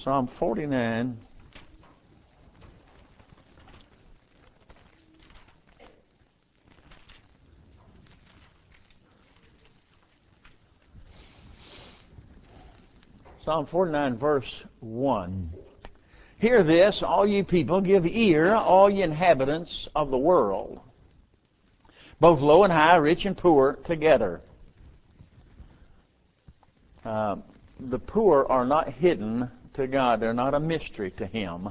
Psalm 49. Psalm 49, verse 1. Hear this, all ye people, give ear, all ye inhabitants of the world, both low and high, rich and poor, together. The poor are not hidden to God. They're not a mystery to Him.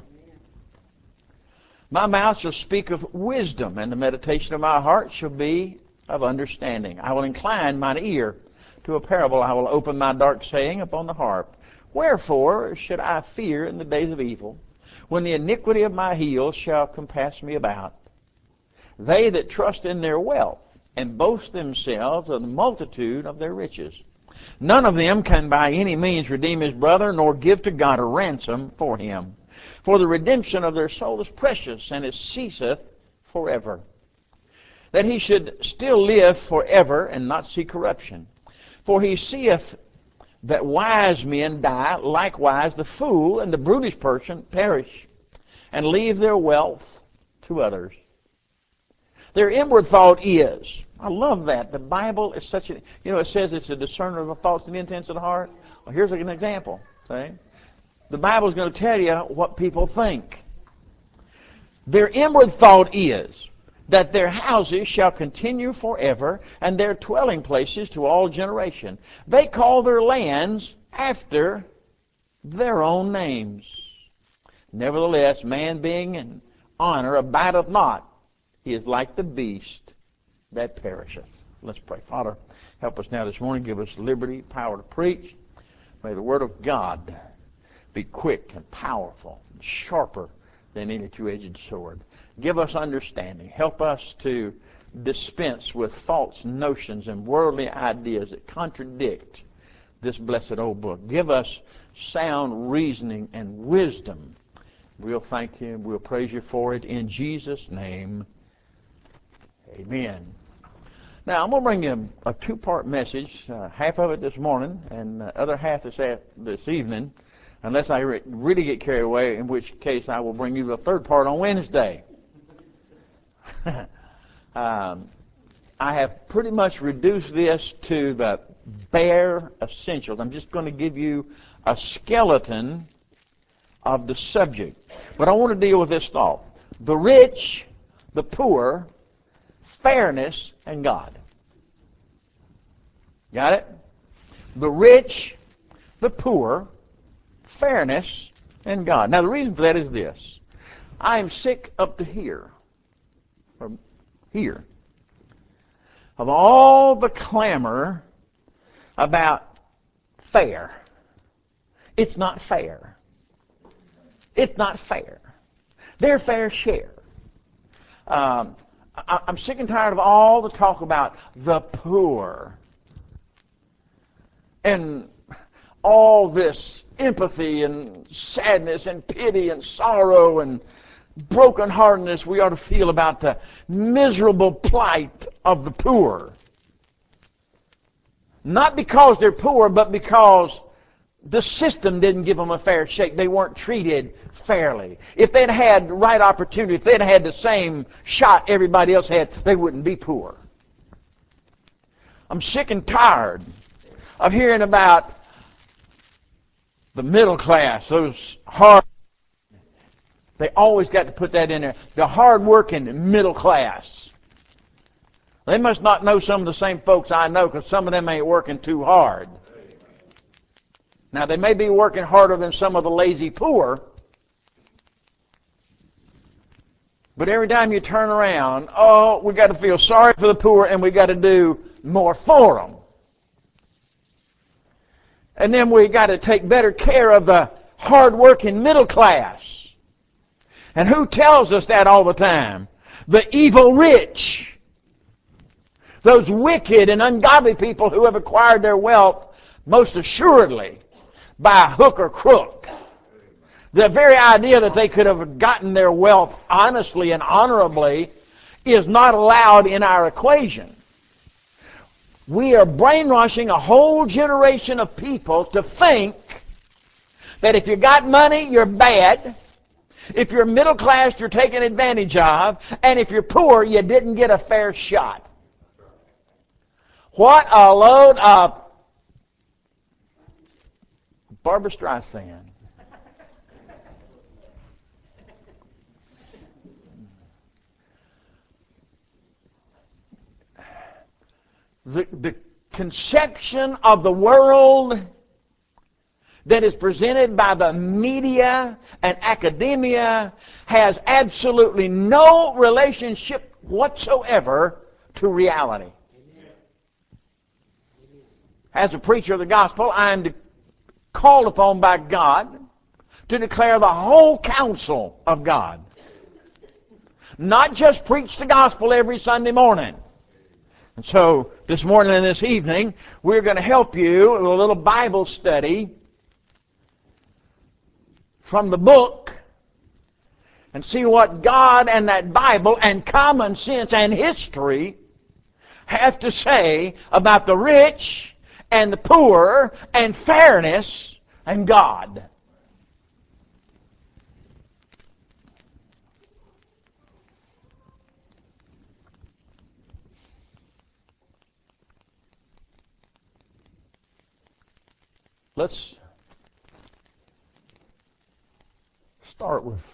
My mouth shall speak of wisdom, and the meditation of my heart shall be of understanding. I will incline mine ear to a parable. I will open my dark saying upon the harp. Wherefore should I fear in the days of evil, when the iniquity of my heels shall compass me about? They that trust in their wealth, and boast themselves of the multitude of their riches. None of them can by any means redeem his brother, nor give to God a ransom for him. For the redemption of their soul is precious, and it ceaseth forever. That he should still live forever, and not see corruption. For he seeth that wise men die, likewise the fool and the brutish person perish, and leave their wealth to others. Their inward thought is, I love that. The Bible is such a, it says it's a discerner of the thoughts and intents of the heart. Well, here's an example. See? The Bible is going to tell you what people think. Their inward thought is that their houses shall continue forever, and their dwelling places to all generation. They call their lands after their own names. Nevertheless, man being in honor abideth not. He is like the beast that perisheth. Let's pray. Father, help us now this morning. Give us liberty, power to preach. May the Word of God be quick and powerful and sharper than any two-edged sword. Give us understanding. Help us to dispense with false notions and worldly ideas that contradict this blessed old book. Give us sound reasoning and wisdom. We'll thank you and we'll praise you for it in Jesus' name. Amen. Now, I'm going to bring you a two-part message, half of it this morning and the other half this evening, unless I really get carried away, in which case I will bring you the third part on Wednesday. I have pretty much reduced this to the bare essentials. I'm just going to give you a skeleton of the subject. But I want to deal with this thought. The rich, the poor, fairness, and God. Got it? The rich, the poor, fairness, and God. Now the reason for that is this. I am sick up to here, from here, of all the clamor about fair. It's not fair. It's not fair. Their fair share. I'm sick and tired of all the talk about the poor and all this empathy and sadness and pity and sorrow and brokenheartedness we ought to feel about the miserable plight of the poor. Not because they're poor, but because the system didn't give them a fair shake. They weren't treated fairly. If they'd had the right opportunity, if they'd had the same shot everybody else had, they wouldn't be poor. I'm sick and tired of hearing about the middle class, those hard. They always got to put that in there. The hard-working middle class. They must not know some of the same folks I know, because some of them ain't working too hard. Now, they may be working harder than some of the lazy poor, but every time you turn around, we got to feel sorry for the poor and we got to do more for them. And then we got to take better care of the hard-working middle class. And who tells us that all the time? The evil rich. Those wicked and ungodly people who have acquired their wealth most assuredly by hook or crook. The very idea that they could have gotten their wealth honestly and honorably is not allowed in our equation. We are brainwashing a whole generation of people to think That if you got money, you're bad. If you're middle class, you're taken advantage of. And if you're poor, you didn't get a fair shot. What a load of Barbra Streisand. The conception of the world that is presented by the media and academia has absolutely no relationship whatsoever to reality. As a preacher of the gospel, I am called upon by God to declare the whole counsel of God. Not just preach the gospel every Sunday morning. And so, this morning and this evening, we're going to help you with a little Bible study from the book and see what God and that Bible and common sense and history have to say about the rich and the poor and fairness and God. Let's start with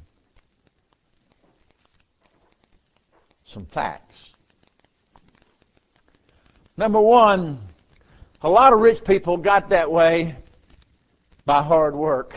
some facts. Number one, a lot of rich people got that way by hard work.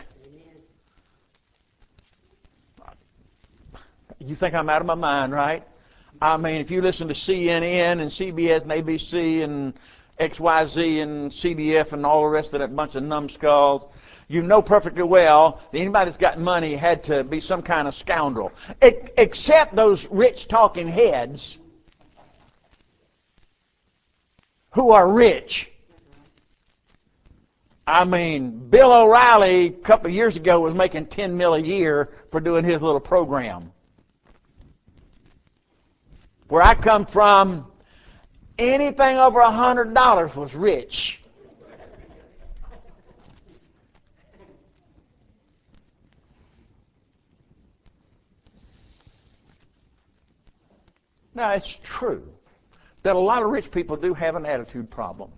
You think I'm out of my mind, right? I mean, if you listen to CNN and CBS and ABC and XYZ and CDF and all the rest of that bunch of numbskulls, you know perfectly well that anybody that's got money had to be some kind of scoundrel. Except those rich talking heads who are rich. I mean, Bill O'Reilly a couple of years ago was making $10 million a year for doing his little program. Where I come from, anything over $100 was rich. Now, it's true that a lot of rich people do have an attitude problem.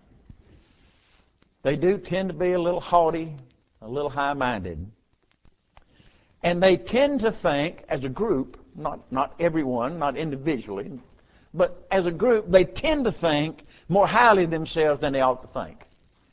They do tend to be a little haughty, a little high-minded. And they tend to think, as a group, not everyone, not individually, but as a group, they tend to think more highly of themselves than they ought to think.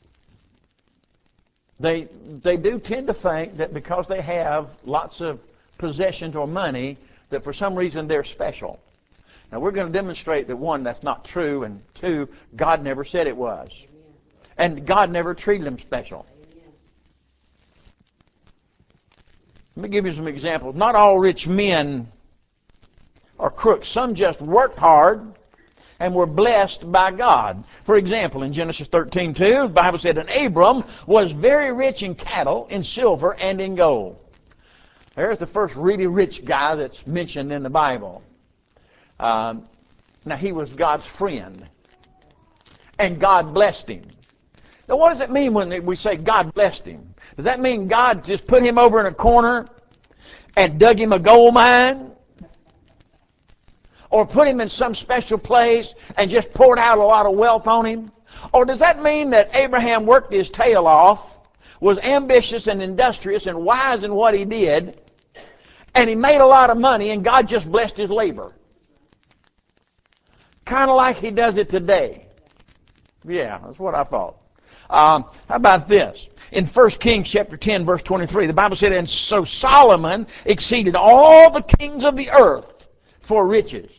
They do tend to think that because they have lots of possessions or money, that for some reason they're special. Now, we're going to demonstrate that, one, that's not true, and two, God never said it was. And God never treated them special. Let me give you some examples. Not all rich men are crooks. Some just worked hard and were blessed by God. For example, in Genesis 13:2, the Bible said, "And Abram was very rich in cattle, in silver, and in gold." There's the first really rich guy that's mentioned in the Bible. Now, he was God's friend. And God blessed him. Now, what does it mean when we say God blessed him? Does that mean God just put him over in a corner and dug him a gold mine? Or put him in some special place and just poured out a lot of wealth on him? Or does that mean that Abraham worked his tail off, was ambitious and industrious and wise in what he did, and he made a lot of money and God just blessed his labor? Kind of like he does it today. Yeah, that's what I thought. How about this? In 1 Kings chapter 10, verse 23, the Bible said, "And so Solomon exceeded all the kings of the earth for riches."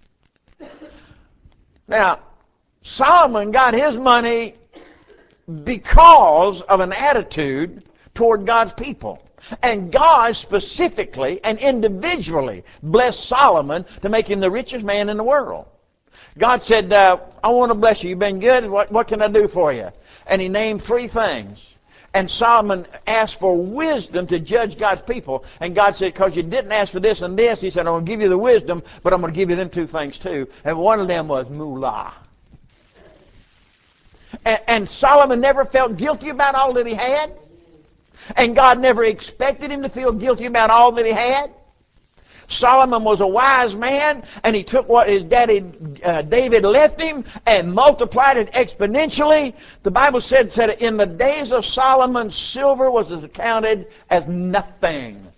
Now, Solomon got his money because of an attitude toward God's people. And God specifically and individually blessed Solomon to make him the richest man in the world. God said, "I want to bless you. You've been good. What can I do for you?" And he named three things. And Solomon asked for wisdom to judge God's people. And God said, "Because you didn't ask for this and this," he said, "I'm going to give you the wisdom, but I'm going to give you them two things too." And one of them was moolah. And Solomon never felt guilty about all that he had. And God never expected him to feel guilty about all that he had. Solomon was a wise man, and he took what his daddy David left him and multiplied it exponentially. The Bible said in the days of Solomon, silver was accounted as nothing.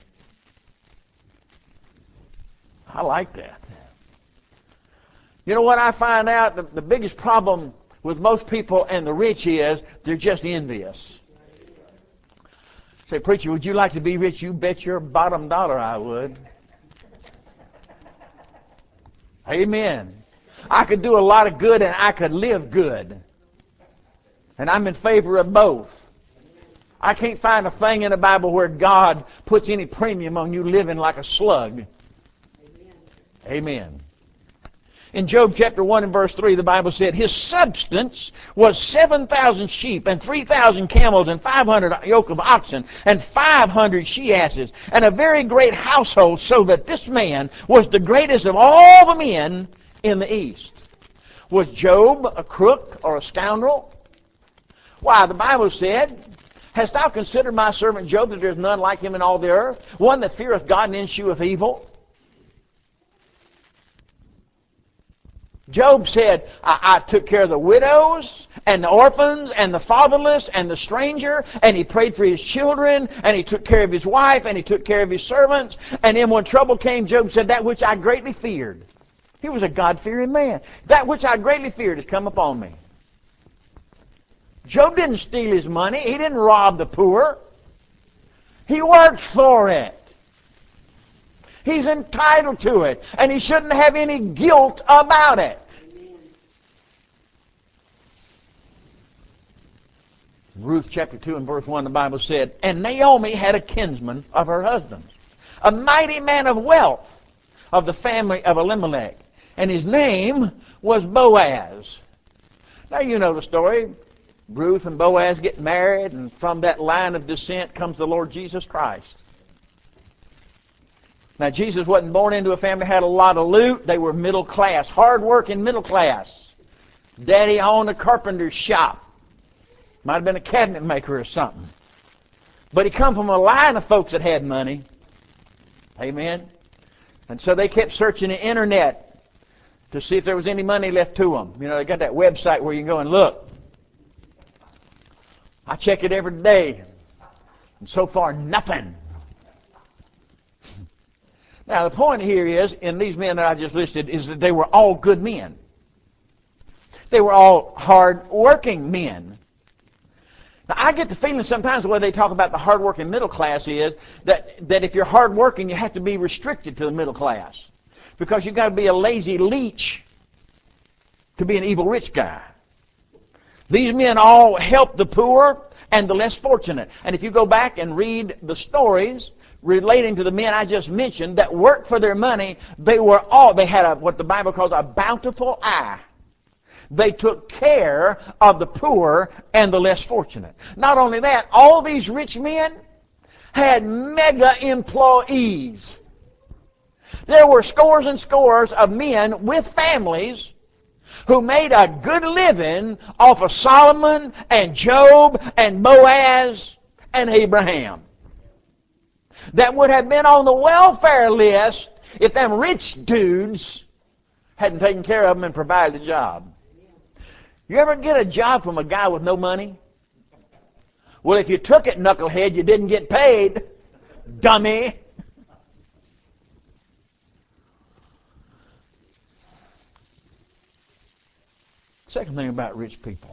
I like that. You know what I find out? The biggest problem with most people and the rich is they're just envious. Say, preacher, would you like to be rich? You bet your bottom dollar I would. Amen. I could do a lot of good and I could live good. And I'm in favor of both. I can't find a thing in the Bible where God puts any premium on you living like a slug. Amen. In Job chapter 1 and verse 3, the Bible said, his substance was 7,000 sheep and 3,000 camels and 500 yoke of oxen and 500 she-asses and a very great household, so that this man was the greatest of all the men in the East. Was Job a crook or a scoundrel? Why, the Bible said, hast thou considered my servant Job, that there is none like him in all the earth, one that feareth God and escheweth evil? Job said, I took care of the widows and the orphans and the fatherless and the stranger, and he prayed for his children, and he took care of his wife, and he took care of his servants. And then when trouble came, Job said, that which I greatly feared. He was a God-fearing man. That which I greatly feared has come upon me. Job didn't steal his money. He didn't rob the poor. He worked for it. He's entitled to it, and he shouldn't have any guilt about it. Ruth chapter 2 and verse 1, the Bible said, and Naomi had a kinsman of her husband's, a mighty man of wealth of the family of Elimelech, and his name was Boaz. Now you know the story. Ruth and Boaz get married, and from that line of descent comes the Lord Jesus Christ. Now, Jesus wasn't born into a family that had a lot of loot. They were middle class, hard-working middle class. Daddy owned a carpenter's shop. Might have been a cabinet maker or something. But he come from a line of folks that had money. Amen? And so they kept searching the internet to see if there was any money left to them. You know, they got that website where you can go and look. I check it every day. And so far, nothing. Now, the point here is, in these men that I just listed, is that they were all good men. They were all hard-working men. Now, I get the feeling sometimes the way they talk about the hard-working middle class is that if you're hard-working, you have to be restricted to the middle class. Because you've got to be a lazy leech to be an evil rich guy. These men all helped the poor and the less fortunate. And if you go back and read the stories relating to the men I just mentioned that worked for their money, they had what the Bible calls a bountiful eye. They took care of the poor and the less fortunate. Not only that, all these rich men had mega employees. There were scores and scores of men with families who made a good living off of Solomon and Job and Boaz and Abraham, that would have been on the welfare list if them rich dudes hadn't taken care of them and provided a job. You ever get a job from a guy with no money? Well, if you took it, knucklehead, you didn't get paid, dummy. Second thing about rich people,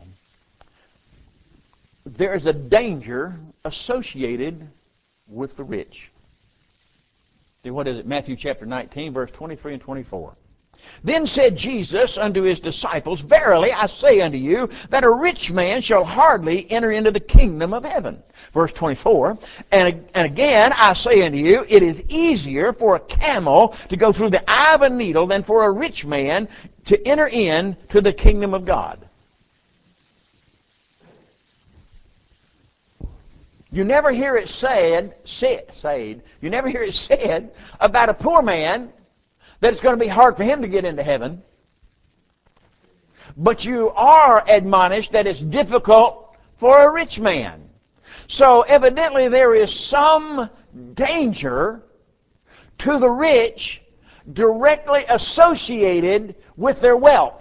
there is a danger associated with the rich. See, what is it? Matthew chapter 19, verse 23 and 24. Then said Jesus unto his disciples, verily I say unto you, that a rich man shall hardly enter into the kingdom of heaven. Verse 24, and again I say unto you, it is easier for a camel to go through the eye of a needle than for a rich man to enter into the kingdom of God. You never hear it said, you never hear it said about a poor man that it's going to be hard for him to get into heaven. But you are admonished that it's difficult for a rich man. So evidently there is some danger to the rich directly associated with their wealth.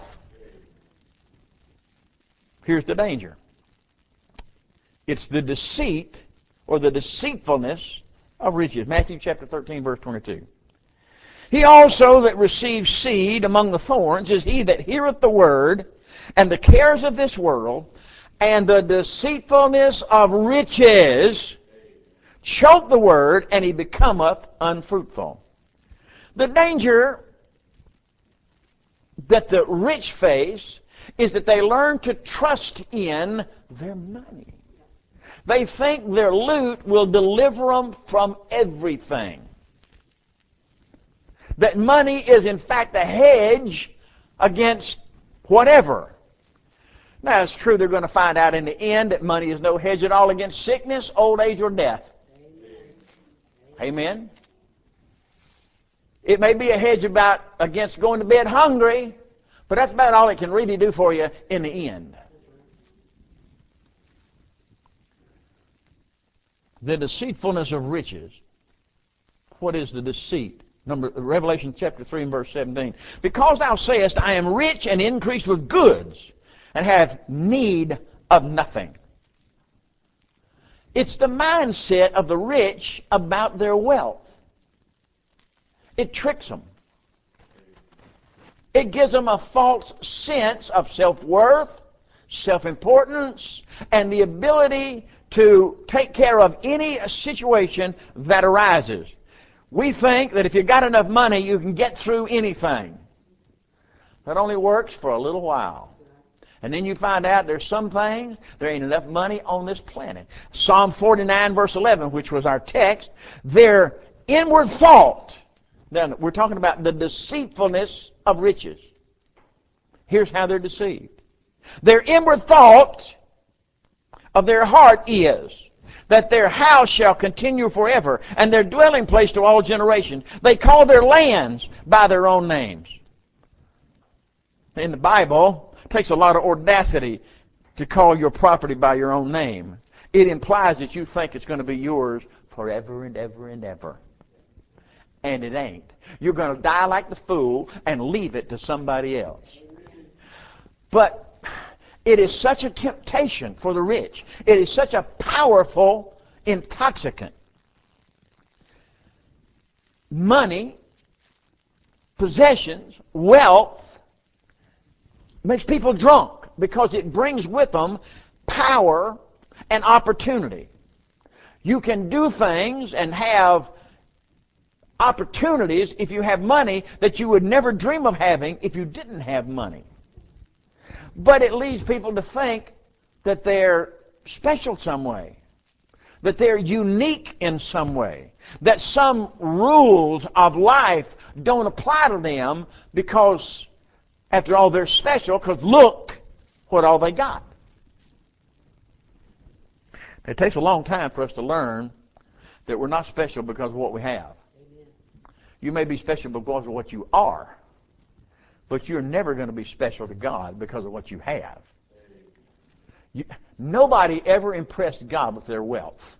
Here's the danger. It's the deceit or the deceitfulness of riches. Matthew chapter 13, verse 22. He also that receives seed among the thorns is he that heareth the word, and the cares of this world, and the deceitfulness of riches choke the word, and he becometh unfruitful. The danger that the rich face is that they learn to trust in their money. They think their loot will deliver them from everything. That money is in fact a hedge against whatever. Now it's true they're going to find out in the end that money is no hedge at all against sickness, old age, or death. Amen. It may be a hedge against going to bed hungry, but that's about all it can really do for you in the end. The deceitfulness of riches. What is the deceit? Revelation chapter 3 and verse 17. Because thou sayest, I am rich and increased with goods, and have need of nothing. It's the mindset of the rich about their wealth. It tricks them. It gives them a false sense of self-worth, self-importance, and the ability to take care of any situation that arises. We think that if you've got enough money, you can get through anything. That only works for a little while. And then you find out there's some things, there ain't enough money on this planet. Psalm 49 verse 11, which was our text, their inward thought. Now, we're talking about the deceitfulness of riches. Here's how they're deceived. Their inward thought of their heart is that their house shall continue forever, and their dwelling place to all generations. They call their lands by their own names. In the Bible, it takes a lot of audacity to call your property by your own name. It implies that you think it's going to be yours forever and ever and ever. And it ain't. You're going to die like the fool and leave it to somebody else. But it is such a temptation for the rich. It is such a powerful intoxicant. Money, possessions, wealth makes people drunk because it brings with them power and opportunity. You can do things and have opportunities if you have money that you would never dream of having if you didn't have money. But it leads people to think that they're special some way, that they're unique in some way, that some rules of life don't apply to them because, after all, they're special because look what all they got. It takes a long time for us to learn that we're not special because of what we have. You may be special because of what you are, but you're never going to be special to God because of what you have. Nobody ever impressed God with their wealth.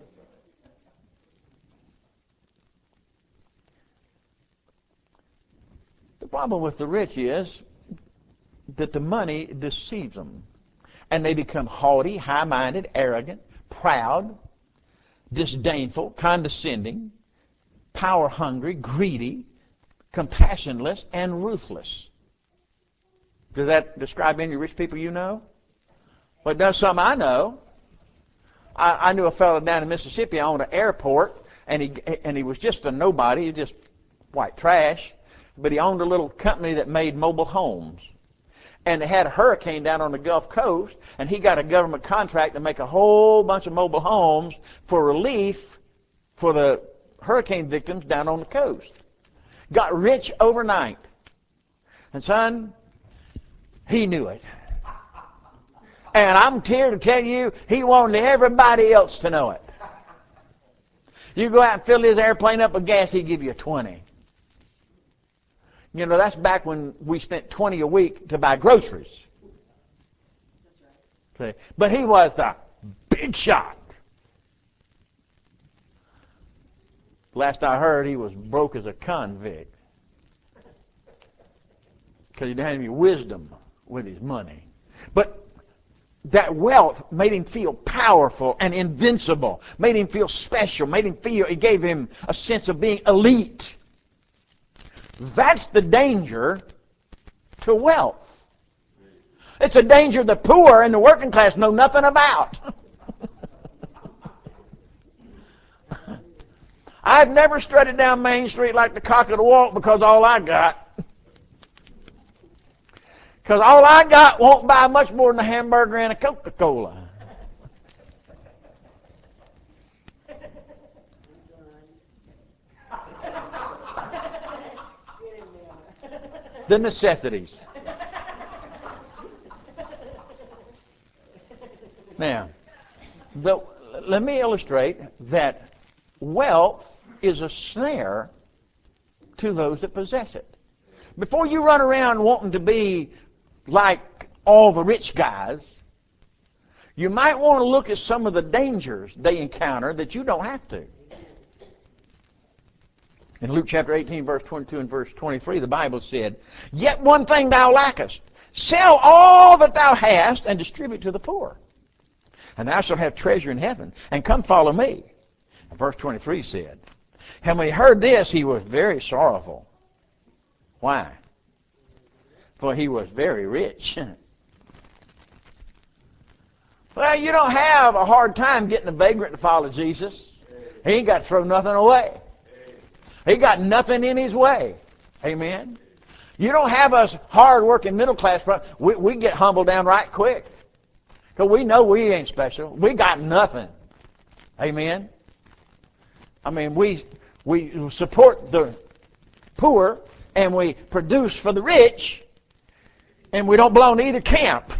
The problem with the rich is that the money deceives them, and they become haughty, high-minded, arrogant, proud, disdainful, condescending, power-hungry, greedy, compassionless, and ruthless. Does that describe any rich people you know? Well, it does some I know. I knew a fellow down in Mississippi owned an airport, and he was just a nobody. He was just white trash. But he owned a little company that made mobile homes. And they had a hurricane down on the Gulf Coast, and he got a government contract to make a whole bunch of mobile homes for relief for the hurricane victims down on the coast. Got rich overnight. And son, he knew it. And I'm here to tell you, he wanted everybody else to know it. You go out and fill his airplane up with gas, he'd give you 20. You know, that's back when we spent 20 a week to buy groceries. See? But he was the big shot. Last I heard, he was broke as a convict because he didn't have any wisdom with his money. But that wealth made him feel powerful and invincible, made him feel special, made him feel, it gave him a sense of being elite. That's the danger to wealth. It's a danger the poor and the working class know nothing about. I've never strutted down Main Street like the cock of the walk because all I got. Because all I got won't buy much more than a hamburger and a Coca-Cola. The necessities. Now, let me illustrate that wealth is a snare to those that possess it. Before you run around wanting to be like all the rich guys, you might want to look at some of the dangers they encounter that you don't have to. In Luke chapter 18, verse 22 and verse 23, the Bible said, "Yet one thing thou lackest. Sell all that thou hast and distribute to the poor, and thou shalt have treasure in heaven. And come follow me." And verse 23 said, and when he heard this, he was very sorrowful. Why? For he was very rich. Well, you don't have a hard time getting a vagrant to follow Jesus. He ain't got to throw nothing away. He got nothing in his way. Amen. You don't have us hard-working middle class. We get humbled down right quick. Because we know we ain't special. We got nothing. Amen. I mean, we support the poor and we produce for the rich, and we don't belong to either camp.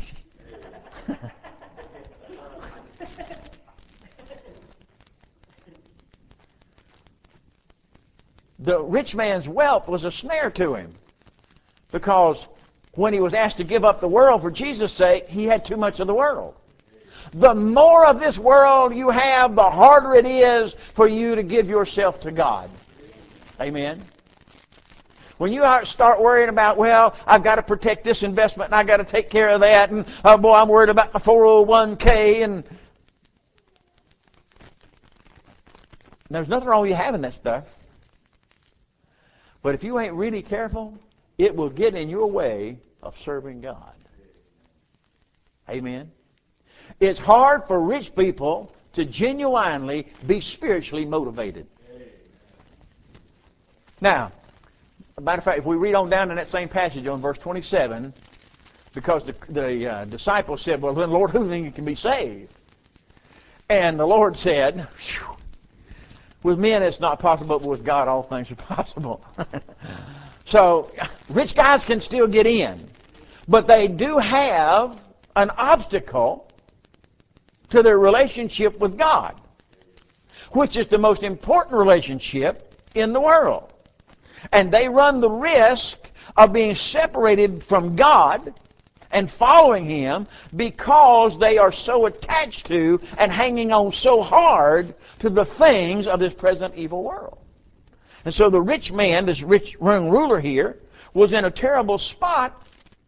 The rich man's wealth was a snare to him, because when he was asked to give up the world for Jesus' sake, he had too much of the world. The more of this world you have, the harder it is for you to give yourself to God. Amen. When you start worrying about, well, I've got to protect this investment and I've got to take care of that, and oh boy, I'm worried about my 401k, and there's nothing wrong with you having that stuff. But if you ain't really careful, it will get in your way of serving God. Amen. It's hard for rich people to genuinely be spiritually motivated. Now, as a matter of fact, if we read on down in that same passage on verse 27, because the disciples said, well, then, Lord, who do you think can be saved? And the Lord said, with men it's not possible, but with God all things are possible. So, rich guys can still get in, but they do have an obstacle to their relationship with God, which is the most important relationship in the world. And they run the risk of being separated from God and following Him because they are so attached to and hanging on so hard to the things of this present evil world. And so the rich man, this rich young ruler here, was in a terrible spot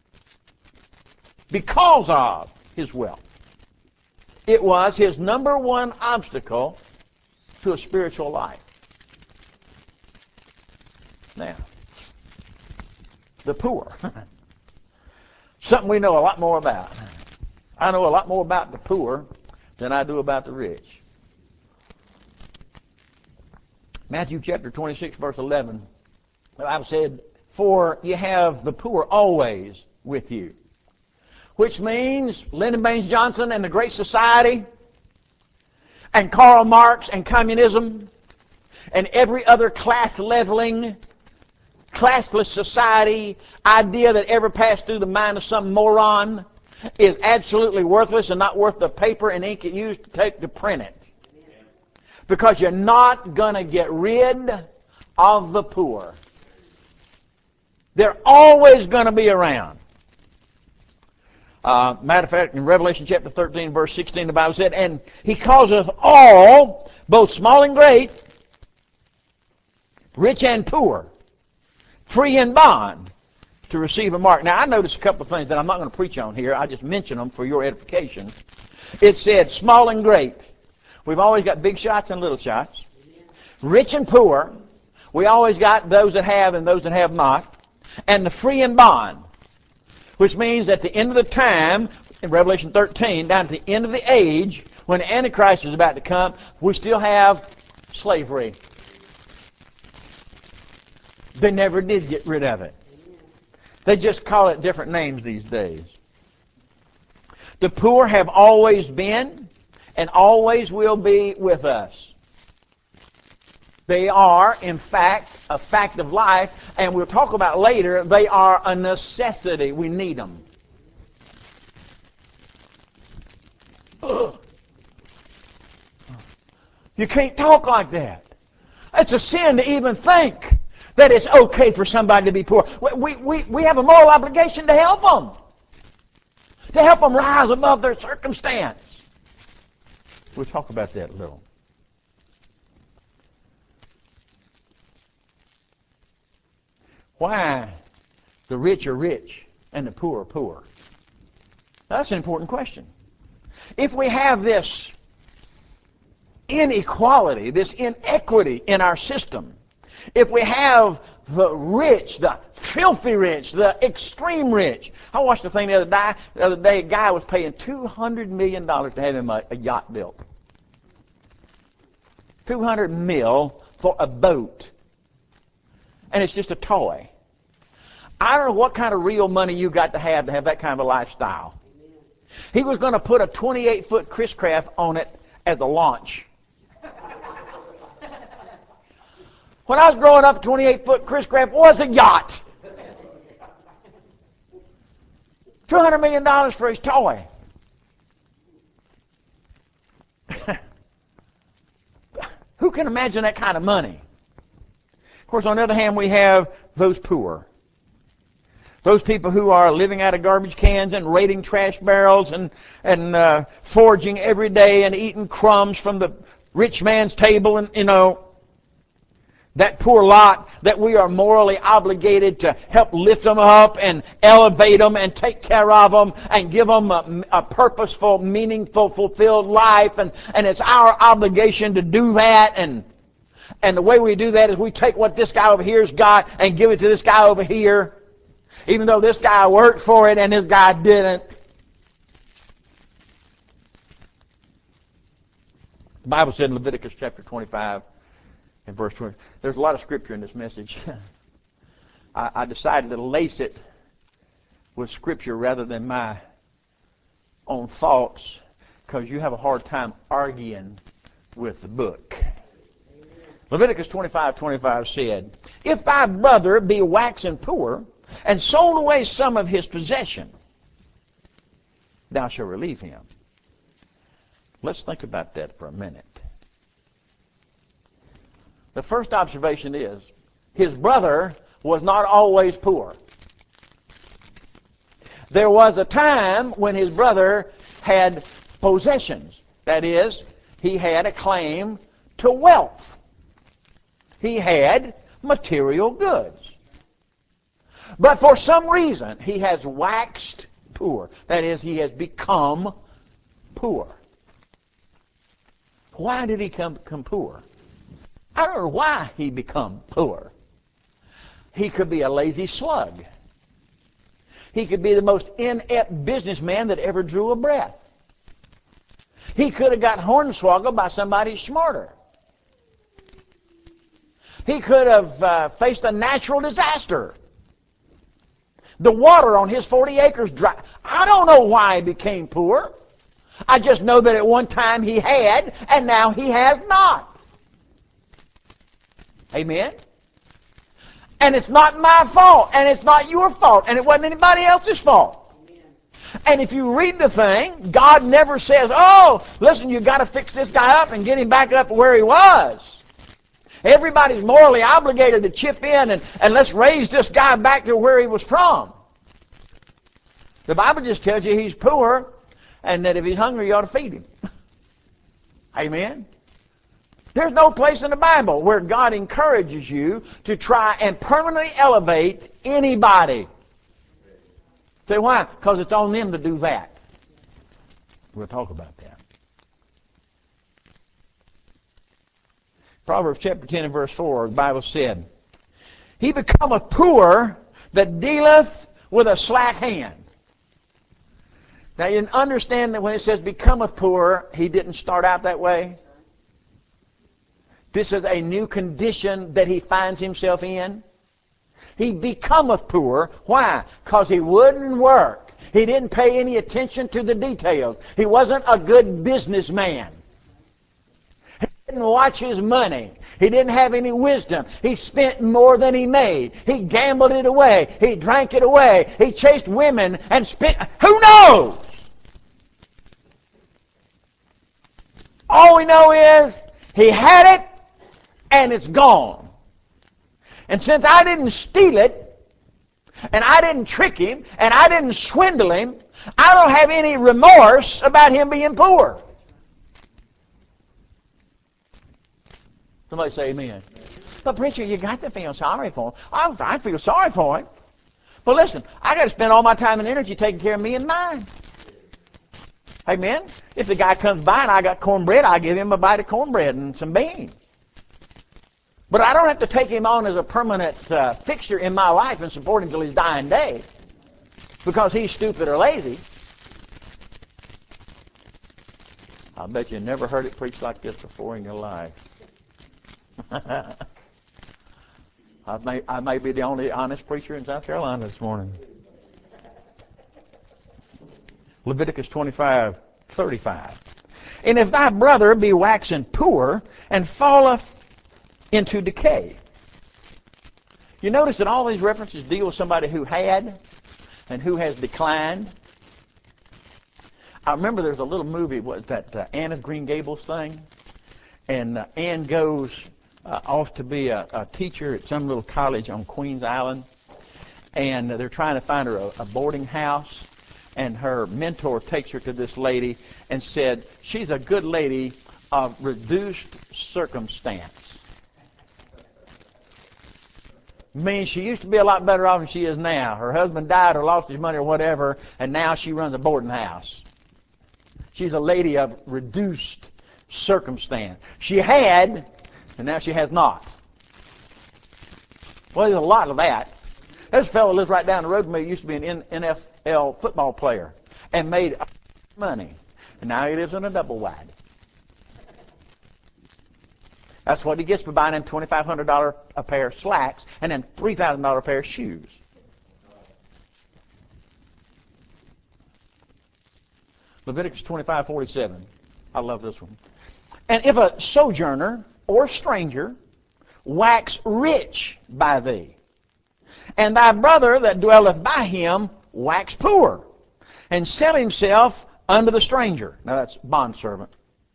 because of his wealth. It was his number one obstacle to a spiritual life. Now, the poor. Something we know a lot more about. I know a lot more about the poor than I do about the rich. Matthew chapter 26, verse 11. The Bible said, "For you have the poor always with you." Which means Lyndon Baines Johnson and the Great Society and Karl Marx and communism and every other class-leveling, classless society idea that ever passed through the mind of some moron is absolutely worthless and not worth the paper and ink it used to print it. Because you're not going to get rid of the poor. They're always going to be around. Matter of fact, in Revelation chapter 13, verse 16, the Bible said, "And He causeth all, both small and great, rich and poor, free and bond, to receive a mark. Now, I noticed a couple of things that I'm not going to preach on here. I just mention them for your edification. It said small and great. We've always got big shots and little shots. Rich and poor. We always got those that have and those that have not. And the free and bond, which means at the end of the time, in Revelation 13, down at the end of the age, when the Antichrist is about to come, we still have slavery. They never did get rid of it. They just call it different names these days. The poor have always been and always will be with us. They are, in fact, a fact of life, and we'll talk about later, they are a necessity. We need them. Ugh. You can't talk like that. It's a sin to even think that it's okay for somebody to be poor. We have a moral obligation to help them. To help them rise above their circumstance. We'll talk about that a little. Why the rich are rich and the poor are poor? That's an important question. If we have this inequality, this inequity in our system, if we have the rich, the filthy rich, the extreme rich. I watched a thing the other day, a guy was paying $200 million to have him a yacht built. $200 million for a boat. And it's just a toy. I don't know what kind of real money you got to have that kind of a lifestyle. He was going to put a 28-foot Chris Craft on it as a launch. When I was growing up, 28-foot Chris Craft was a yacht. $200 million for his toy. Who can imagine that kind of money? Of course, on the other hand, we have those poor. Those people who are living out of garbage cans and raiding trash barrels and foraging every day and eating crumbs from the rich man's table, and that poor lot that we are morally obligated to help lift them up and elevate them and take care of them and give them a purposeful, meaningful, fulfilled life. And it's our obligation to do that. And the way we do that is we take what this guy over here's got and give it to this guy over here, even though this guy worked for it and this guy didn't. The Bible said in Leviticus chapter 25, in verse 20, there's a lot of scripture in this message. I decided to lace it with scripture rather than my own thoughts, because you have a hard time arguing with the book. Leviticus 25:25 said, "If thy brother be waxen poor, and sold away some of his possession, thou shalt relieve him." Let's think about that for a minute. The first observation is, his brother was not always poor. There was a time when his brother had possessions. That is, he had a claim to wealth. He had material goods. But for some reason, he has waxed poor. That is, he has become poor. Why did he become poor? I don't know why he become poor. He could be a lazy slug. He could be the most inept businessman that ever drew a breath. He could have got hornswoggled by somebody smarter. He could have faced a natural disaster. The water on his 40 acres dry. I don't know why he became poor. I just know that at one time he had, and now he has not. Amen? And it's not my fault, and it's not your fault, and it wasn't anybody else's fault. Amen. And if you read the thing, God never says, "Oh, listen, you've got to fix this guy up and get him back up where he was." Everybody's morally obligated to chip in and let's raise this guy back to where he was from. The Bible just tells you he's poor, and that if he's hungry, you ought to feed him. Amen? There's no place in the Bible where God encourages you to try and permanently elevate anybody. Say why? Because it's on them to do that. We'll talk about that. Proverbs chapter 10 and verse 4, the Bible said, He becometh poor that dealeth with a slack hand. Now you understand that when it says becometh poor, he didn't start out that way. This is a new condition that he finds himself in. He becometh poor. Why? Because he wouldn't work. He didn't pay any attention to the details. He wasn't a good businessman. He didn't watch his money. He didn't have any wisdom. He spent more than he made. He gambled it away. He drank it away. He chased women and spent... Who knows? All we know is he had it and it's gone. And since I didn't steal it, and I didn't trick him, and I didn't swindle him, I don't have any remorse about him being poor. Somebody say amen. But preacher, you got to feel sorry for him. I feel sorry for him. But listen, I got to spend all my time and energy taking care of me and mine. Amen. If the guy comes by and I got cornbread, I give him a bite of cornbread and some beans. But I don't have to take him on as a permanent fixture in my life and support him till his dying day because he's stupid or lazy. I bet you never heard it preached like this before in your life. I may be the only honest preacher in South Carolina this morning. Leviticus 25:35. And if thy brother be waxen poor and falleth into decay. You notice that all these references deal with somebody who had and who has declined. I remember there's a little movie, was that Anne of Green Gables thing? And Anne goes off to be a teacher at some little college on Queens Island. And they're trying to find her a boarding house. And her mentor takes her to this lady and said, she's a good lady of reduced circumstance. Means she used to be a lot better off than she is now. Her husband died or lost his money or whatever, and now she runs a boarding house. She's a lady of reduced circumstance. She had, and now she has not. Well, there's a lot of that. There's a fellow lives right down the road from me who used to be an NFL football player and made money. And now he lives in a double wide. That's what he gets for buying him $2,500 a pair of slacks and then $3,000 a pair of shoes. Leviticus 25:47. I love this one. And if a sojourner or stranger wax rich by thee, and thy brother that dwelleth by him wax poor, and sell himself unto the stranger. Now that's bondservant.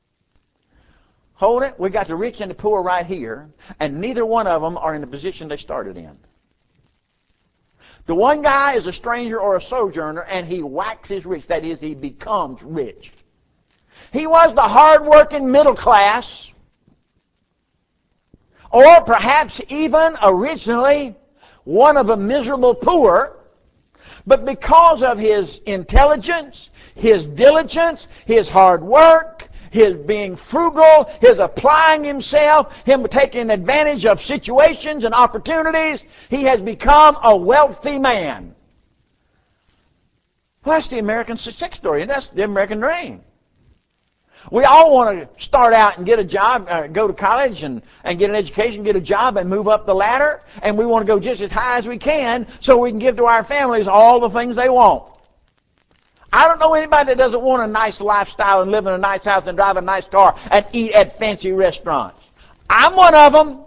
Hold it. We got the rich and the poor right here, and neither one of them are in the position they started in. The one guy is a stranger or a sojourner, and he waxes rich. That is, he becomes rich. He was the hard-working middle class, or perhaps even originally one of the miserable poor, but because of his intelligence, his diligence, his hard work, his being frugal, his applying himself, him taking advantage of situations and opportunities, he has become a wealthy man. Well, that's the American success story, and that's the American dream. We all want to start out and get a job, go to college and get an education, get a job and move up the ladder, and we want to go just as high as we can so we can give to our families all the things they want. I don't know anybody that doesn't want a nice lifestyle and live in a nice house and drive a nice car and eat at fancy restaurants. I'm one of them.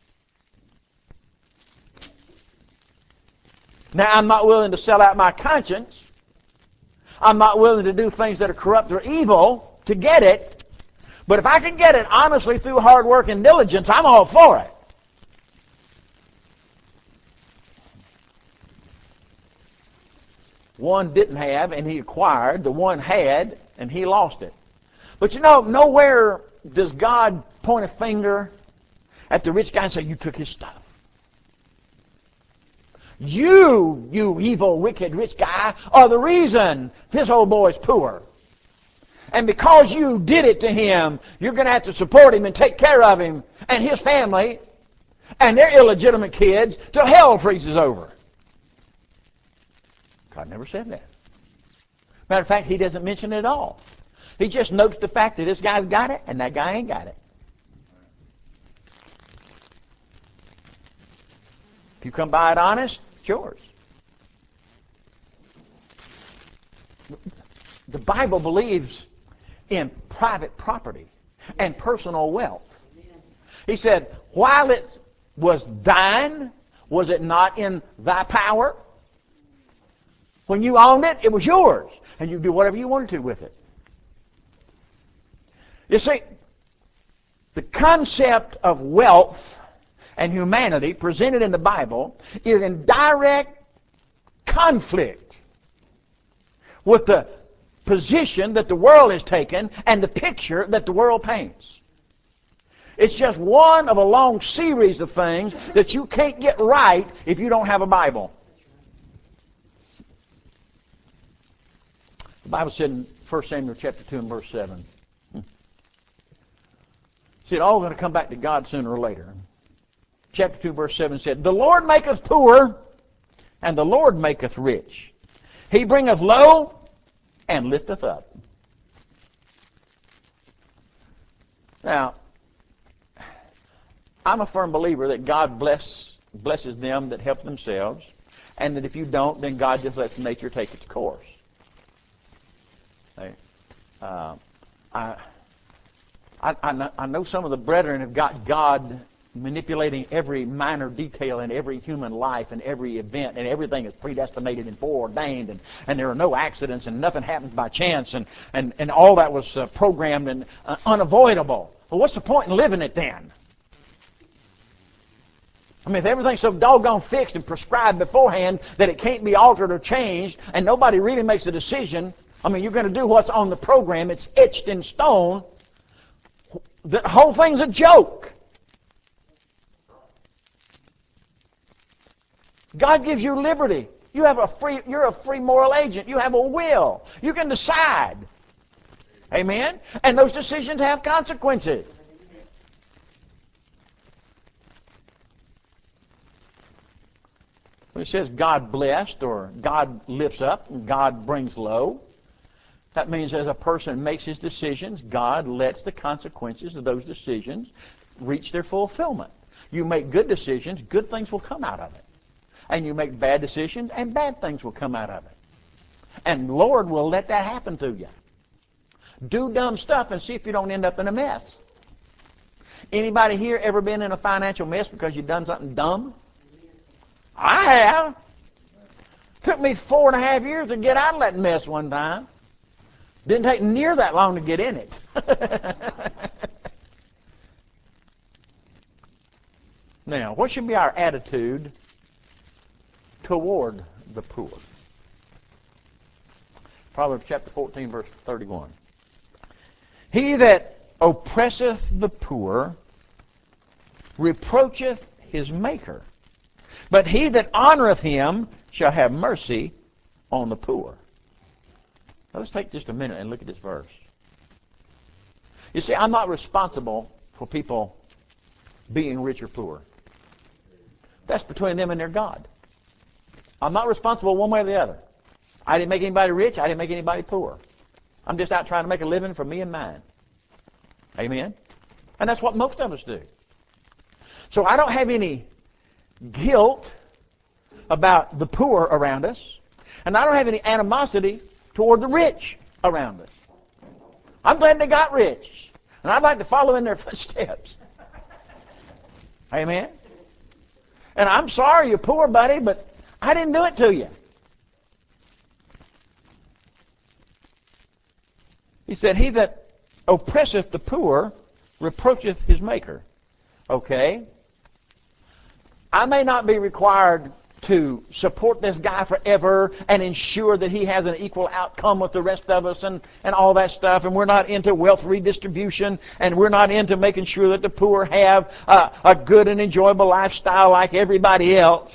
Now, I'm not willing to sell out my conscience. I'm not willing to do things that are corrupt or evil to get it. But if I can get it honestly through hard work and diligence, I'm all for it. One didn't have and he acquired. The one had and he lost it. But you know, nowhere does God point a finger at the rich guy and say, you took his stuff? You evil, wicked, rich guy, are the reason this old boy's poor. And because you did it to him, you're going to have to support him and take care of him and his family and their illegitimate kids till hell freezes over. God never said that. Matter of fact, he doesn't mention it at all. He just notes the fact that this guy's got it and that guy ain't got it. If you come by it honest, it's yours. The Bible believes in private property and personal wealth. He said, while it was thine, was it not in thy power? When you owned it, it was yours. And you do whatever you wanted to with it. You see, the concept of wealth and humanity presented in the Bible is in direct conflict with the position that the world has taken and the picture that the world paints. It's just one of a long series of things that you can't get right if you don't have a Bible. The Bible said in 1 Samuel chapter 2 and verse 7. See, it's all going to come back to God sooner or later. Chapter 2 verse 7 said, the Lord maketh poor, and the Lord maketh rich. He bringeth low, and lifteth up. Now, I'm a firm believer that God blesses them that help themselves, and that if you don't, then God just lets nature take its course. I know some of the brethren have got God manipulating every minor detail in every human life and every event, and everything is predestinated and foreordained, and there are no accidents and nothing happens by chance, and all that was programmed and unavoidable. Well, what's the point in living it then? I mean, if everything's so doggone fixed and prescribed beforehand that it can't be altered or changed, and nobody really makes a decision, I mean, you're going to do what's on the program. It's etched in stone. The whole thing's a joke. God gives you liberty. You're a free moral agent. You have a will. You can decide. Amen? And those decisions have consequences. When it says God blessed or God lifts up and God brings low, that means as a person makes his decisions, God lets the consequences of those decisions reach their fulfillment. You make good decisions, good things will come out of it. And you make bad decisions, and bad things will come out of it. And the Lord will let that happen to you. Do dumb stuff and see if you don't end up in a mess. Anybody here ever been in a financial mess because you've done something dumb? I have. Took me 4.5 years to get out of that mess one time. Didn't take near that long to get in it. Now, what should be our attitude toward the poor? Proverbs chapter 14, verse 31. He that oppresseth the poor reproacheth his Maker, but he that honoreth him shall have mercy on the poor. Now let's take just a minute and look at this verse. You see, I'm not responsible for people being rich or poor. That's between them and their God. I'm not responsible one way or the other. I didn't make anybody rich. I didn't make anybody poor. I'm just out trying to make a living for me and mine. Amen? And that's what most of us do. So I don't have any guilt about the poor around us, and I don't have any animosity toward the rich around us. I'm glad they got rich, and I'd like to follow in their footsteps. Amen? And I'm sorry you're poor, buddy, but I didn't do it to you. He said, he that oppresseth the poor reproacheth his Maker. Okay? I may not be required to support this guy forever and ensure that he has an equal outcome with the rest of us and all that stuff. And we're not into wealth redistribution, and we're not into making sure that the poor have a good and enjoyable lifestyle like everybody else.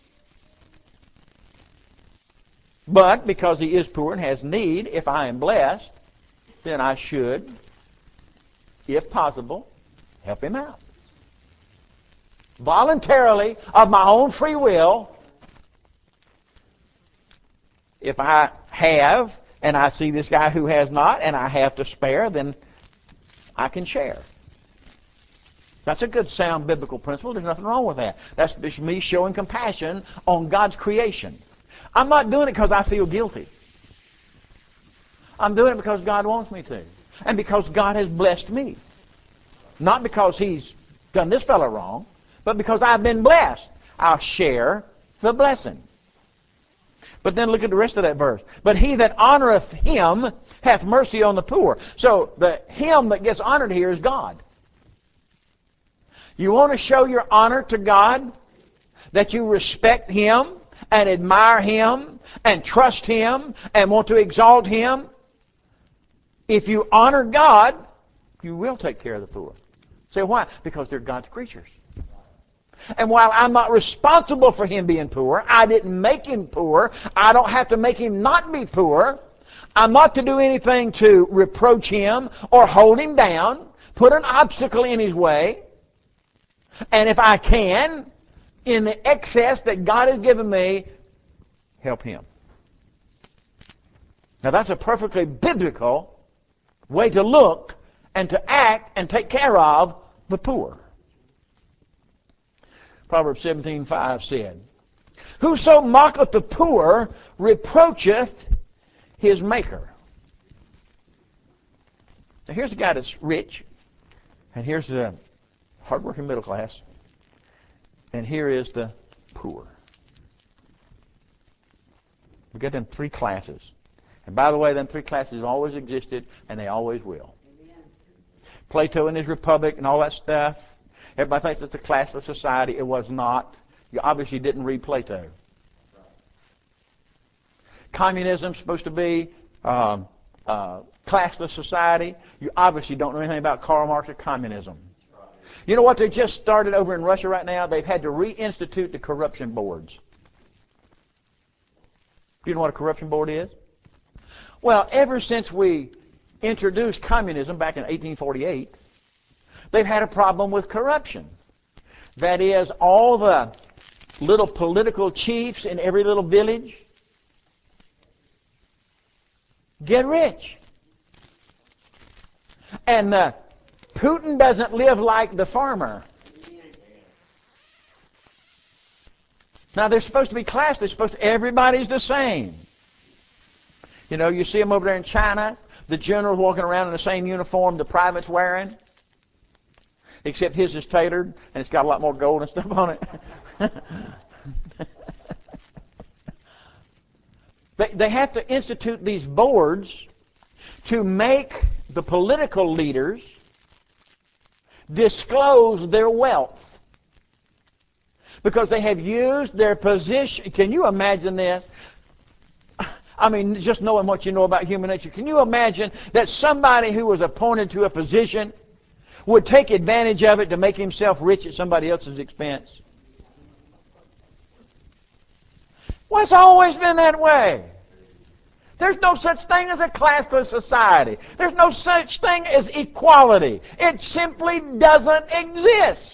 But because he is poor and has need, if I am blessed, then I should, if possible, help him out. Voluntarily, of my own free will, if I have and I see this guy who has not and I have to spare, then I can share. That's a good sound biblical principle. There's nothing wrong with that. That's just me showing compassion on God's creation. I'm not doing it because I feel guilty. I'm doing it because God wants me to. And because God has blessed me. Not because He's done this fellow wrong, but because I've been blessed. I'll share the blessing. But then look at the rest of that verse. But he that honoreth him hath mercy on the poor. So the him that gets honored here is God. You want to show your honor to God? That you respect Him and admire Him and trust Him and want to exalt Him? If you honor God, you will take care of the poor. Say why? Because they're God's creatures. And while I'm not responsible for him being poor, I didn't make him poor, I don't have to make him not be poor, I'm not to do anything to reproach him or hold him down, put an obstacle in his way, and if I can, in the excess that God has given me, help him. Now that's a perfectly biblical way to look and to act and take care of the poor. Proverbs 17:5 said, Whoso mocketh the poor reproacheth his maker. Now here's a guy that's rich, and here's the hardworking middle class, and here is the poor. We got them three classes. And by the way, them three classes have always existed, and they always will. Amen. Plato and his Republic and all that stuff, everybody thinks it's a classless society. It was not. You obviously didn't read Plato. Communism's supposed to be classless society. You obviously don't know anything about Karl Marx or communism. You know what they just started over in Russia right now? They've had to reinstitute the corruption boards. Do you know what a corruption board is? Well, ever since we introduced communism back in 1848, they've had a problem with corruption. That is, all the little political chiefs in every little village get rich. And Putin doesn't live like the farmer. Now, they're supposed to be class. Everybody's the same. You know, you see them over there in China, the general's walking around in the same uniform the private's wearing, except his is tailored, and it's got a lot more gold and stuff on it. They have to institute these boards to make the political leaders disclose their wealth. Because they have used their position. Can you imagine this? I mean, just knowing what you know about human nature, can you imagine that somebody who was appointed to a position would take advantage of it to make himself rich at somebody else's expense? Well, it's always been that way. There's no such thing as a classless society. There's no such thing as equality. It simply doesn't exist.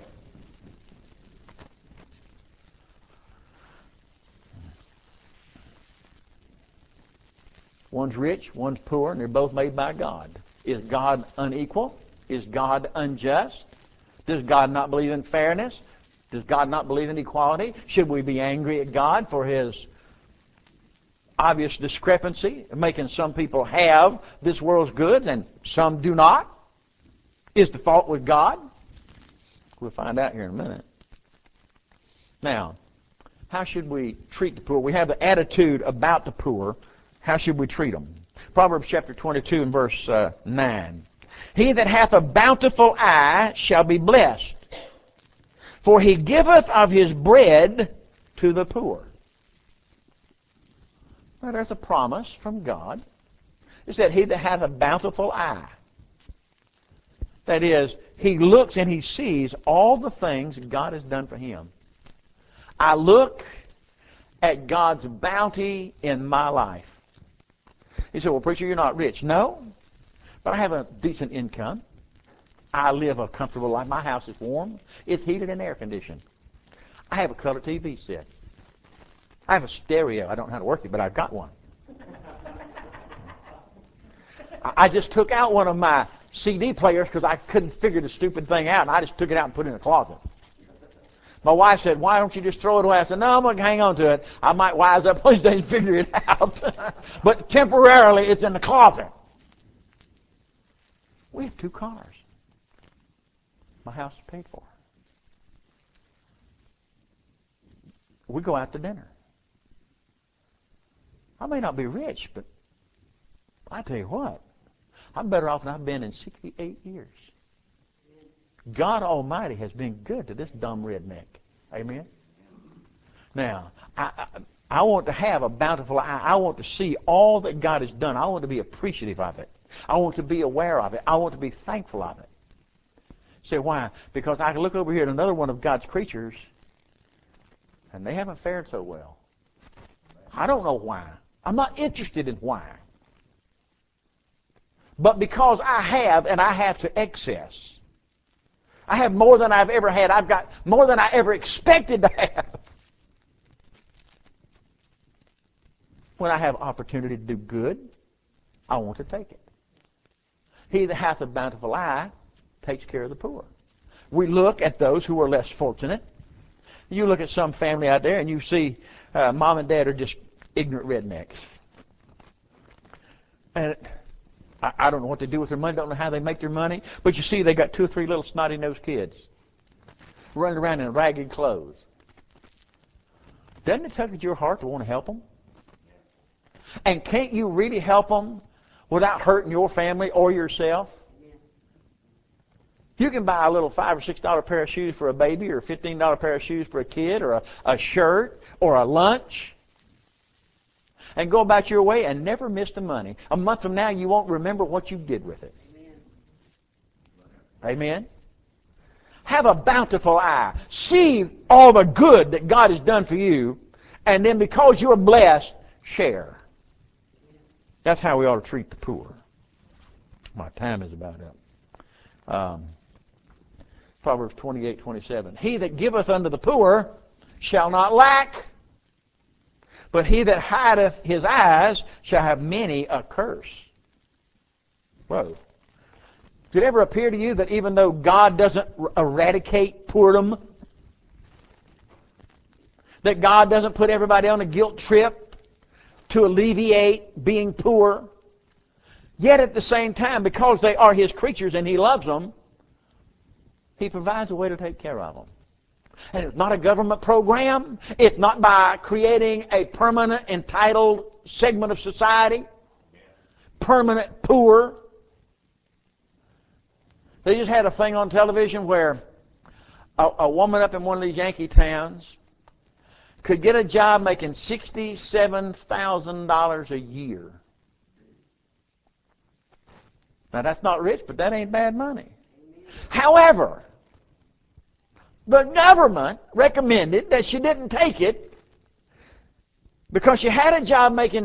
One's rich, one's poor, and they're both made by God. Is God unequal? Is God unjust? Does God not believe in fairness? Does God not believe in equality? Should we be angry at God for His obvious discrepancy, making some people have this world's goods and some do not? Is the fault with God? We'll find out here in a minute. Now, how should we treat the poor? We have the attitude about the poor. How should we treat them? Proverbs chapter 22 and verse 9. He that hath a bountiful eye shall be blessed, for he giveth of his bread to the poor. Now there's a promise from God. It said, he that hath a bountiful eye. That is, he looks and he sees all the things God has done for him. I look at God's bounty in my life. He said, well, preacher, you're not rich. No, but I have a decent income. I live a comfortable life. My house is warm. It's heated and air conditioned. I have a color TV set. I have a stereo. I don't know how to work it, but I've got one. I just took out one of my CD players because I couldn't figure the stupid thing out, and I just took it out and put it in the closet. My wife said, why don't you just throw it away? I said, no, I'm going to hang on to it. I might wise up one day and figure it out. But temporarily, it's in the closet. We have 2 cars. My house is paid for. We go out to dinner. I may not be rich, but I tell you what, I'm better off than I've been in 68 years. God Almighty has been good to this dumb redneck. Amen? Now, I want to have a bountiful eye. I want to see all that God has done. I want to be appreciative of it. I want to be aware of it. I want to be thankful of it. Say, why? Because I can look over here at another one of God's creatures, and they haven't fared so well. I don't know why. I'm not interested in why. But because I have, and I have to excess. I have more than I've ever had. I've got more than I ever expected to have. When I have opportunity to do good, I want to take it. He that hath a bountiful eye takes care of the poor. We look at those who are less fortunate. You look at some family out there and you see mom and dad are just ignorant rednecks. And I don't know what they do with their money, don't know how they make their money, but you see they got 2 or 3 little snotty-nosed kids running around in ragged clothes. Doesn't it tug at your heart to want to help them? And can't you really help them without hurting your family or yourself? You can buy a little $5 or $6 pair of shoes for a baby, or a $15 pair of shoes for a kid, or a shirt, or a lunch, and go about your way and never miss the money. A month from now, you won't remember what you did with it. Amen? Amen? Have a bountiful eye. See all the good that God has done for you, and then because you're blessed, share. That's how we ought to treat the poor. My time is about up. Proverbs 28:27. He that giveth unto the poor shall not lack, but he that hideth his eyes shall have many a curse. Whoa. Did it ever appear to you that even though God doesn't eradicate poordom, that God doesn't put everybody on a guilt trip to alleviate being poor, yet at the same time, because they are His creatures and He loves them, He provides a way to take care of them. And it's not a government program. It's not by creating a permanent entitled segment of society. Permanent poor. They just had a thing on television where a woman up in one of these Yankee towns could get a job making $67,000 a year. Now that's not rich, but that ain't bad money. However, the government recommended that she didn't take it because she had a job making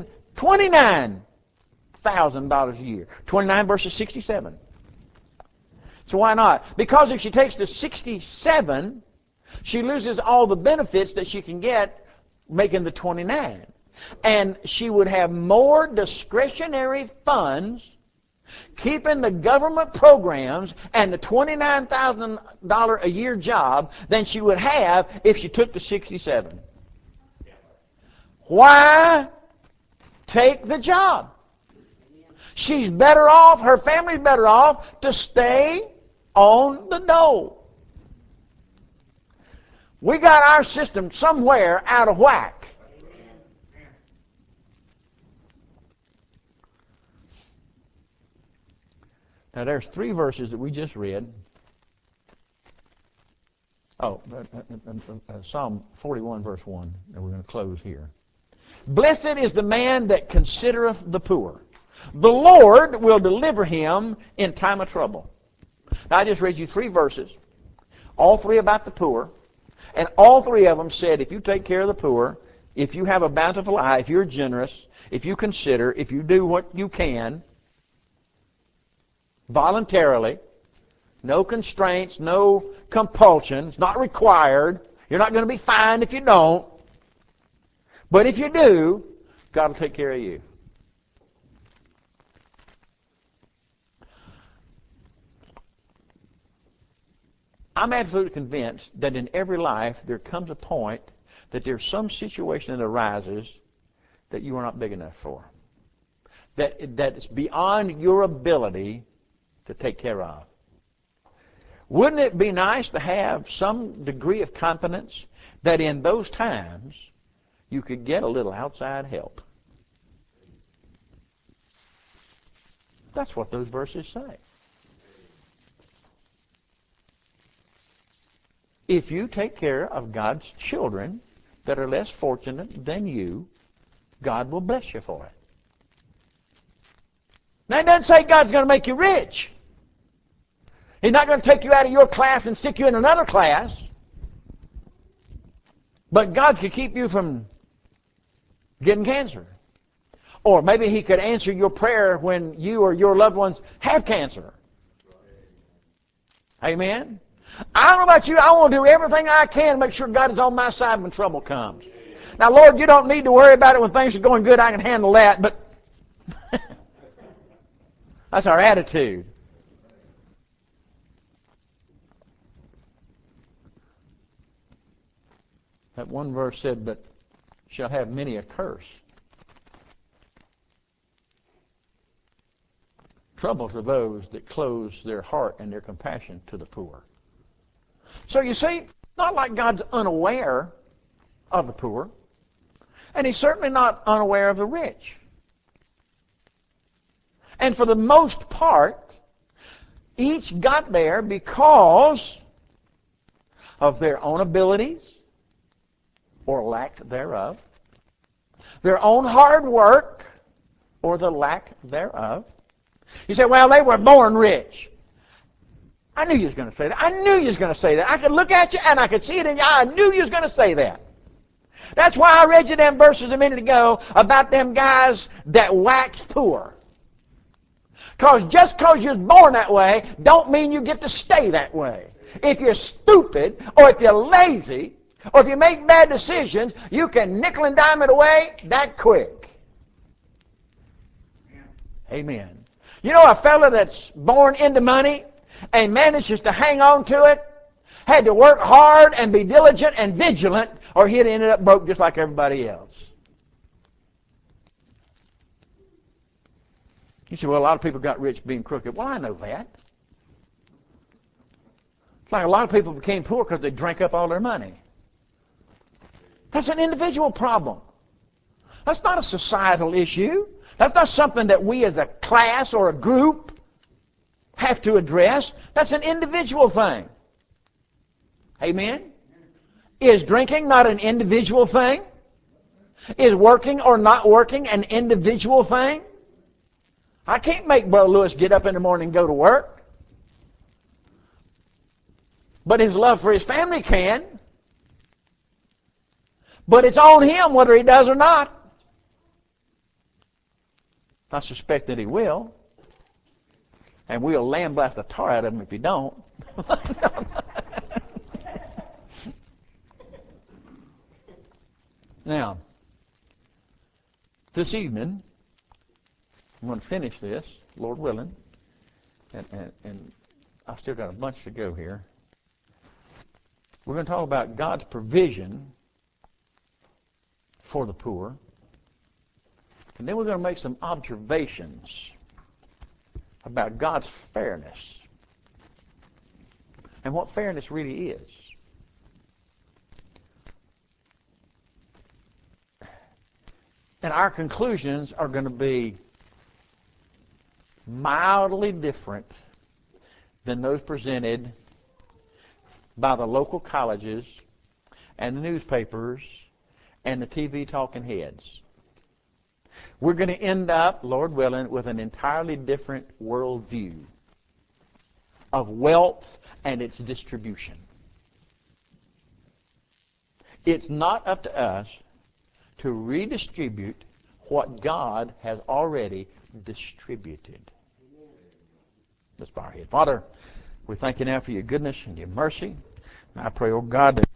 $29,000 a year. 29 versus 67. So why not? Because if she takes the 67, she loses all the benefits that she can get making the 29. And she would have more discretionary funds keeping the government programs and the $29,000 a year job than she would have if she took the 67. Why take the job? She's better off, her family's better off to stay on the dole. We got our system somewhere out of whack. Now there's 3 verses that we just read Psalm 41, verse 1, and we're going to close here. Blessed is the man that considereth the poor. The Lord will deliver him in time of trouble. Now, I just read you 3 verses, all 3 about the poor, and all 3 of them said if you take care of the poor, if you have a bountiful eye, if you're generous, if you consider, if you do what you can, voluntarily, no constraints, no compulsions, not required. You're not going to be fined if you don't. But if you do, God will take care of you. I'm absolutely convinced that in every life there comes a point that there's some situation that arises that you are not big enough for. That is beyond your ability to take care of. Wouldn't it be nice to have some degree of confidence that in those times you could get a little outside help? That's what those verses say. If you take care of God's children that are less fortunate than you, God will bless you for it. Now, it doesn't say God's going to make you rich. He's not going to take you out of your class and stick you in another class. But God could keep you from getting cancer. Or maybe He could answer your prayer when you or your loved ones have cancer. Amen? I don't know about you. I want to do everything I can to make sure God is on my side when trouble comes. Now, Lord, you don't need to worry about it when things are going good. I can handle that. But that's our attitude. That one verse said, but shall have many a curse. Trouble to those that close their heart and their compassion to the poor. So you see, not like God's unaware of the poor, and He's certainly not unaware of the rich. And for the most part, each got there because of their own abilities or lack thereof, their own hard work or the lack thereof. You say, well, they were born rich. I knew you was going to say that. I knew you was going to say that. I could look at you and I could see it in your eye. I knew you was going to say that. That's why I read you them verses a minute ago about them guys that waxed poor. Because just because you're born that way don't mean you get to stay that way. If you're stupid or if you're lazy or if you make bad decisions, you can nickel and dime it away that quick. Amen. You know a fella that's born into money and manages to hang on to it had to work hard and be diligent and vigilant, or he'd ended up broke just like everybody else. You say, well, a lot of people got rich being crooked. Well, I know that. It's like a lot of people became poor because they drank up all their money. That's an individual problem. That's not a societal issue. That's not something that we as a class or a group have to address. That's an individual thing. Amen? Is drinking not an individual thing? Is working or not working an individual thing? I can't make Brother Lewis get up in the morning and go to work. But his love for his family can. But it's on him whether he does or not. I suspect that he will. And we'll lambaste the tar out of him if he don't. Now, this evening, I'm going to finish this, Lord willing, and I've still got a bunch to go here. We're going to talk about God's provision for the poor. And then we're going to make some observations about God's fairness and what fairness really is. And our conclusions are going to be mildly different than those presented by the local colleges and the newspapers and the TV talking heads. We're going to end up, Lord willing, with an entirely different worldview of wealth and its distribution. It's not up to us to redistribute what God has already distributed. Let's bow our head. Father, we thank you now for your goodness and your mercy. And I pray, oh God, that